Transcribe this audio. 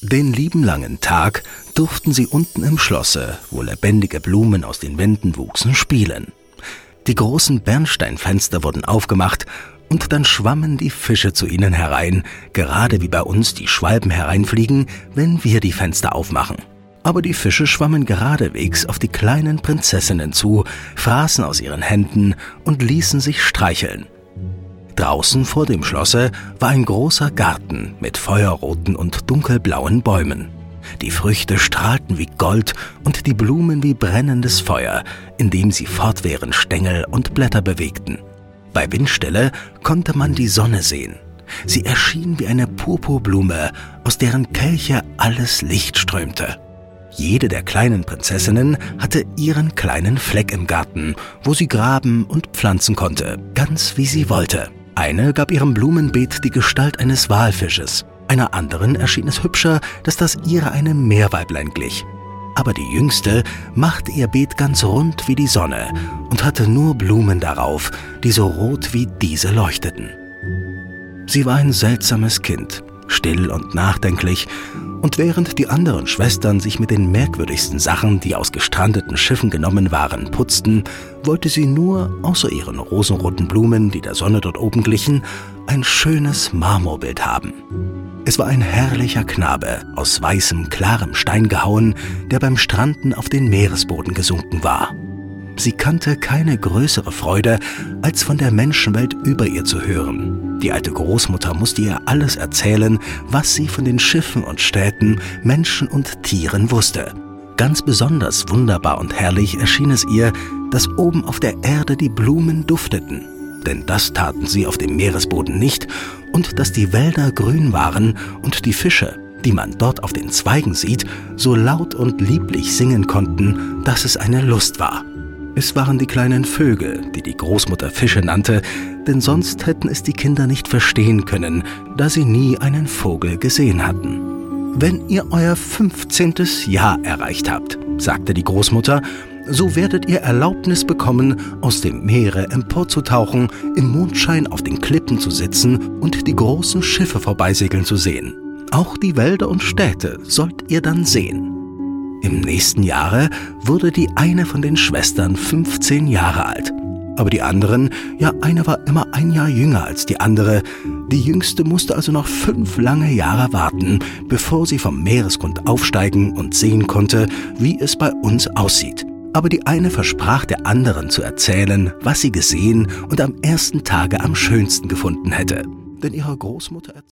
Den lieben langen Tag durften sie unten im Schlosse, wo lebendige Blumen aus den Wänden wuchsen, spielen. Die großen Bernsteinfenster wurden aufgemacht, und dann schwammen die Fische zu ihnen herein, gerade wie bei uns die Schwalben hereinfliegen, wenn wir die Fenster aufmachen. Aber die Fische schwammen geradewegs auf die kleinen Prinzessinnen zu, fraßen aus ihren Händen und ließen sich streicheln. Draußen vor dem Schlosse war ein großer Garten mit feuerroten und dunkelblauen Bäumen. Die Früchte strahlten wie Gold und die Blumen wie brennendes Feuer, indem sie fortwährend Stängel und Blätter bewegten. Bei Windstille konnte man die Sonne sehen. Sie erschien wie eine Purpurblume, aus deren Kelche alles Licht strömte. Jede der kleinen Prinzessinnen hatte ihren kleinen Fleck im Garten, wo sie graben und pflanzen konnte, ganz wie sie wollte. Eine gab ihrem Blumenbeet die Gestalt eines Walfisches, einer anderen erschien es hübscher, dass das ihre einem Meerweiblein glich. Aber die Jüngste machte ihr Beet ganz rund wie die Sonne und hatte nur Blumen darauf, die so rot wie diese leuchteten. Sie war ein seltsames Kind, still und nachdenklich, und während die anderen Schwestern sich mit den merkwürdigsten Sachen, die aus gestrandeten Schiffen genommen waren, putzten, wollte sie nur, außer ihren rosenroten Blumen, die der Sonne dort oben glichen, ein schönes Marmorbild haben. Es war ein herrlicher Knabe, aus weißem, klarem Stein gehauen, der beim Stranden auf den Meeresboden gesunken war. Sie kannte keine größere Freude, als von der Menschenwelt über ihr zu hören. Die alte Großmutter musste ihr alles erzählen, was sie von den Schiffen und Städten, Menschen und Tieren wusste. Ganz besonders wunderbar und herrlich erschien es ihr, dass oben auf der Erde die Blumen dufteten. Denn das taten sie auf dem Meeresboden nicht, und dass die Wälder grün waren und die Fische, die man dort auf den Zweigen sieht, so laut und lieblich singen konnten, dass es eine Lust war. Es waren die kleinen Vögel, die die Großmutter Fische nannte, denn sonst hätten es die Kinder nicht verstehen können, da sie nie einen Vogel gesehen hatten. »Wenn ihr euer 15. Jahr erreicht habt«, sagte die Großmutter, »so werdet ihr Erlaubnis bekommen, aus dem Meere emporzutauchen, im Mondschein auf den Klippen zu sitzen und die großen Schiffe vorbeisegeln zu sehen. Auch die Wälder und Städte sollt ihr dann sehen.« Im nächsten Jahre wurde die eine von den Schwestern 15 Jahre alt. Aber die anderen, ja, eine war immer ein Jahr jünger als die andere. Die Jüngste musste also noch 5 lange Jahre warten, bevor sie vom Meeresgrund aufsteigen und sehen konnte, wie es bei uns aussieht. Aber die eine versprach der anderen zu erzählen, was sie gesehen und am ersten Tage am schönsten gefunden hätte. Denn ihre Großmutter